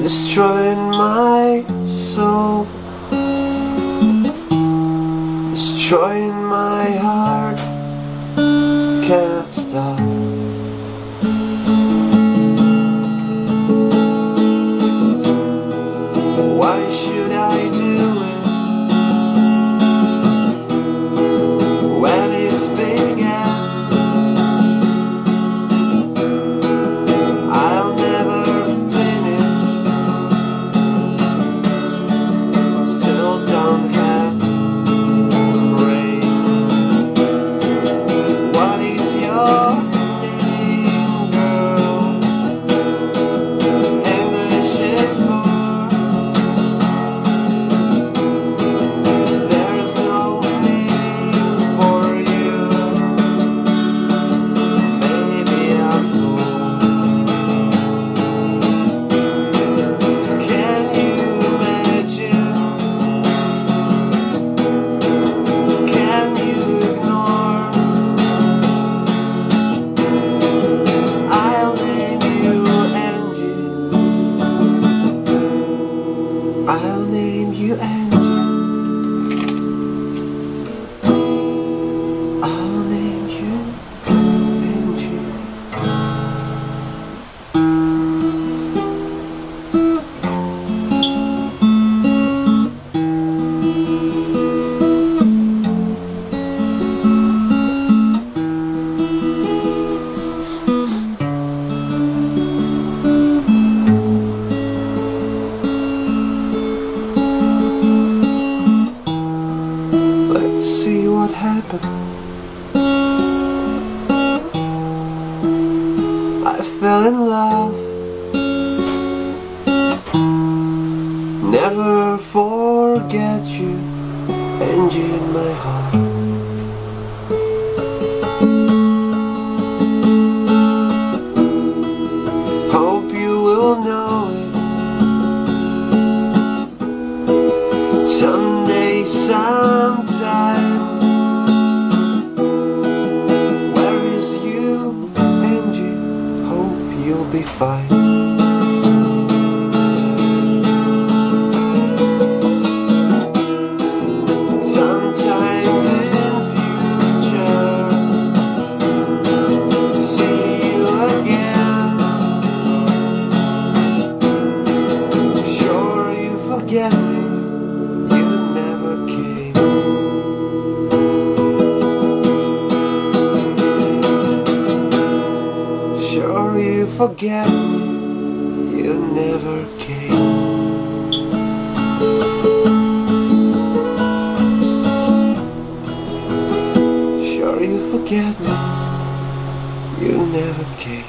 destroying my soul, destroying my heart, cannot stop. Why should I do it when it's began? I'll never finish, still don't have brain. What is your name, girl? English is poor. There's no name for you. Maybe I'm fool. Can you imagine? Can you ignore? I'll name you Angie. I'll name you Angie. I'll name you Angie. Let's see what happened. I fell in love, never forget you, Angie in my heart. Hope you will know it someday, sometime. Where is you, Angie? Hope you'll be fine. Sometimes in future, see you again. Sure you forget me, you never came. Sure you forget me, you never came. Sure you forget me, you never came.